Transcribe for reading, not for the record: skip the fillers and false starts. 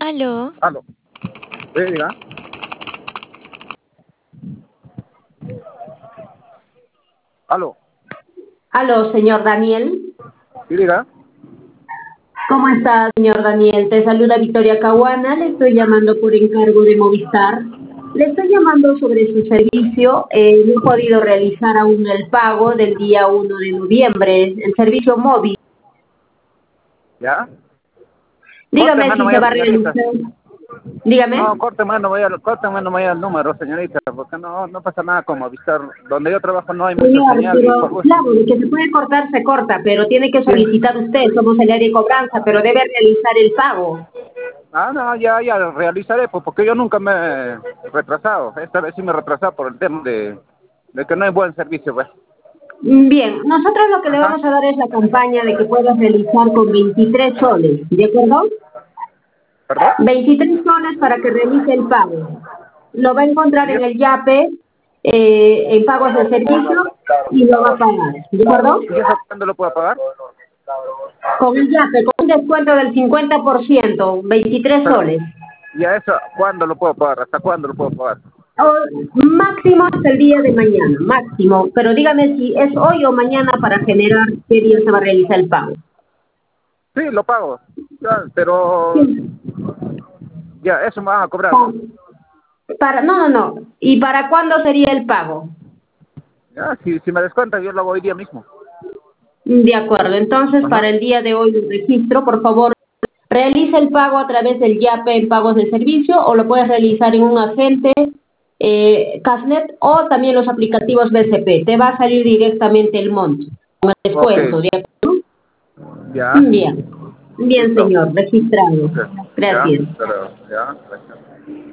Aló, Aló. Sí, diga. Aló. Aló, señor Daniel. Sí, diga. ¿Cómo está, señor Daniel? Te saluda Victoria Caguana. Le estoy llamando por encargo de Movistar. Le estoy llamando sobre su servicio. No he podido realizar aún el pago del día 1 de noviembre, el servicio móvil. ¿Ya? Dígame Córteme si nomás se ya, va a señorita. realizar. Dígame. No, córteme nomás ya el número, señorita, porque no pasa nada como avisar. Donde yo trabajo no hay mucha Señor, señal y por pero gusto. claro, de que se puede cortar, se corta, pero tiene que Sí. solicitar usted. Somos el área de cobranza, pero debe realizar el pago. Ah, no, ya realizaré, pues, porque yo nunca me he retrasado. Esta vez sí me he retrasado por el tema de que no hay buen servicio, pues. Bien, nosotros lo que le Ajá. vamos a dar es la campaña de que puedas realizar con 23 soles, ¿de acuerdo? ¿Perdón? 23 soles para que realice el pago. Lo va a encontrar ¿Y en eso? el YAPE, en pagos de servicio, y lo va a pagar, ¿de acuerdo? ¿Y eso cuándo lo puedo pagar? Con el YAPE, con un descuento del 50%, 23 Pero, soles. ¿y a eso cuándo lo puedo pagar? ¿Hasta cuándo lo puedo pagar? Máximo hasta el día de mañana, máximo. Pero dígame si es hoy o mañana para generar qué día se va a realizar el pago. Sí, lo pago. Ya, pero Sí. ya, eso me van a cobrar, ¿no? No. ¿Y para cuándo sería el pago? Ya, si me descuentan, yo lo hago hoy día mismo. De acuerdo, entonces Ajá. para el día de hoy el registro, por favor, realice el pago a través del YAPE en pagos de servicio o lo puedes realizar en un agente Casnet o también los aplicativos BCP. Te va a salir directamente el monto con el Ok, descuento, ¿de acuerdo? ya, Bien, bien listo. señor, registrado. Ok, ya, Gracias. pero, ya, gracias.